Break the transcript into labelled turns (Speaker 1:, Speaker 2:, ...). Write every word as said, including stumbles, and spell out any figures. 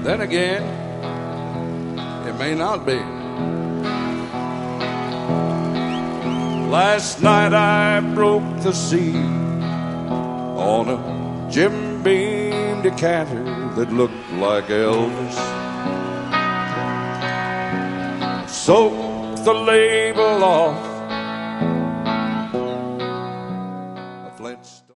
Speaker 1: Then again, it may not be. Last night I broke the seal on a Jim Beam decanter that looked like Elvis. Soaked the label off